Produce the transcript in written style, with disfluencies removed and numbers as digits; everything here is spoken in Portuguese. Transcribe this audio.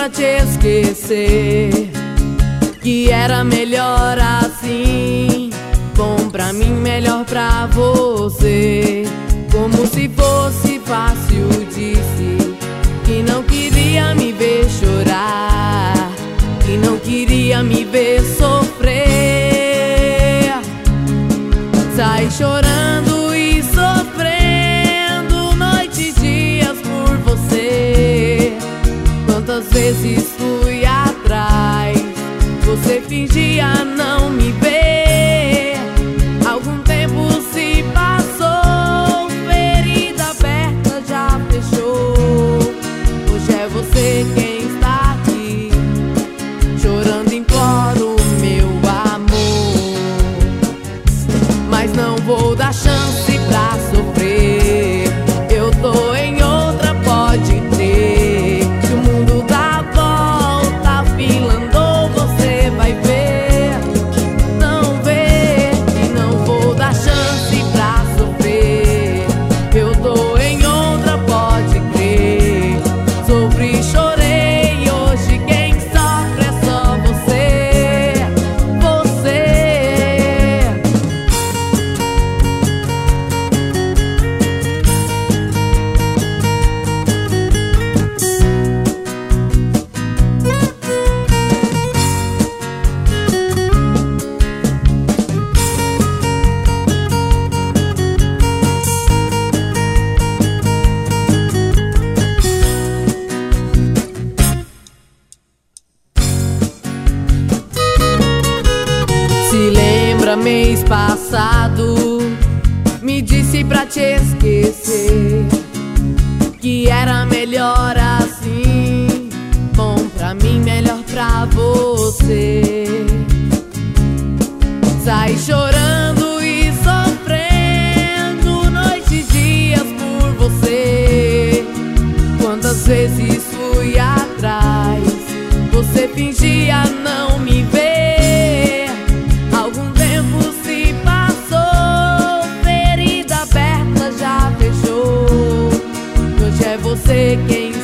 pra te esquecer, que era melhor assim. Bom pra mim, melhor pra você. Como se fosse fácil, disse que não queria me ver chorar, que não queria me ver sofrer. Sai chorando e sofrendo noites e dias por você. Quantas vezes fui atrás, você fingia não me ver. Algum tempo se passou, ferida aberta já fechou. Hoje é você quem está aqui, chorando imploro meu amor. Mas não vou dar chance pra sofrer, eu tô em outra, pode crer. Se o mundo dá volta, filando, você vai ver. Não vê, e não vou dar chance pra sofrer. Eu tô em outra, pode crer. Sofri, chorei, hoje quem sofre é só você. Você. Se lembra, mês passado me disse pra te esquecer, que era melhor assim. Bom pra mim, melhor pra você. Sai chorando e sofrendo noites e dias por você. Quantas vezes fui atrás, você fingia não me ver. Algum tempo se passou, ferida aberta já fechou. Hoje é você quem